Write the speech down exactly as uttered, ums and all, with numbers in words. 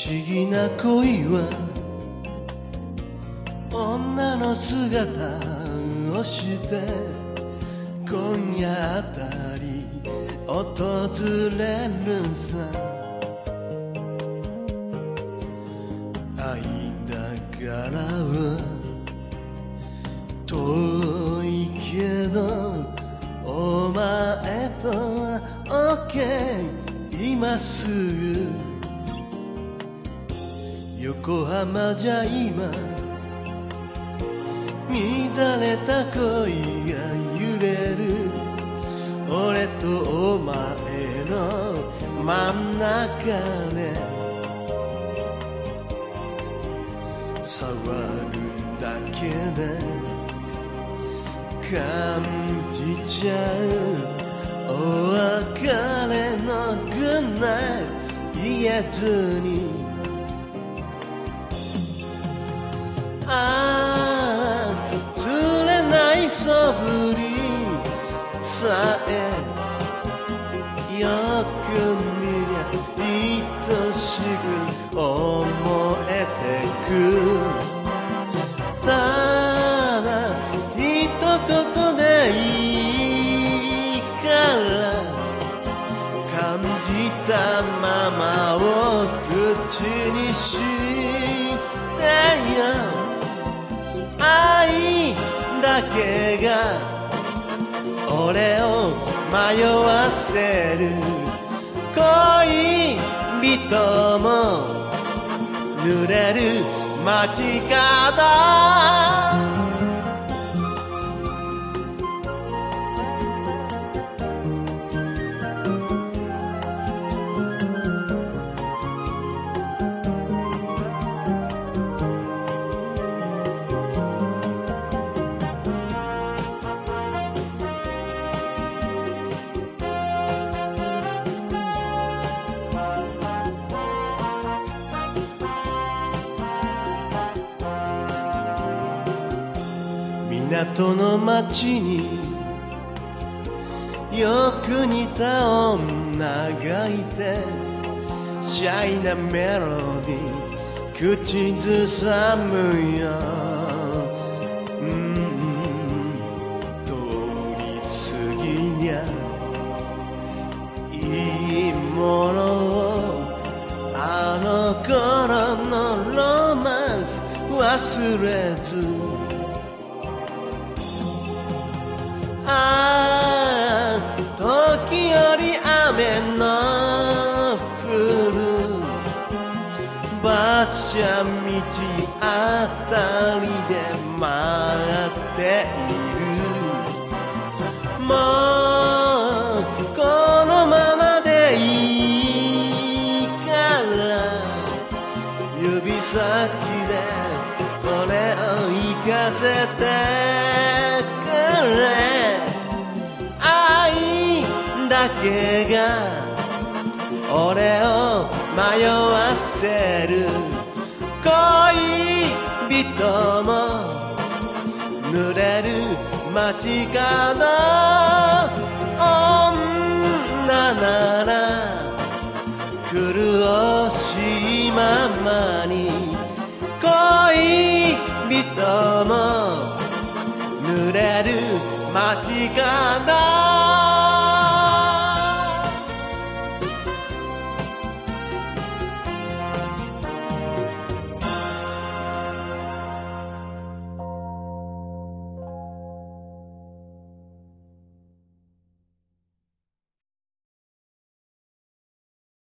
思議な恋は女の姿をして今夜あたり訪れるさ。愛だからは遠いけどお前とは OK 今すぐ横浜じゃ今乱れた恋が揺れる俺とお前の真ん中で触るだけで感じちゃうお別れのグッナイ言えずにああ釣れない素振りさえよく見りゃ愛しく思えてく。ただ一言でいいから感じたままを口にしてよ。愛だけが俺を迷わせる恋人も濡れる街角。港の街によく似た女がいてシャイなメロディー口ずさむよ。うん通り過ぎにゃいいものをあの頃のロマンス忘れずああ時折雨の降る馬車道あたりで待っている。もうこのままでいいから指先で俺を行かせてくれ。愛だけが俺を迷わせる恋人も濡れる街角。女なら苦しいままに恋人も濡れる街角。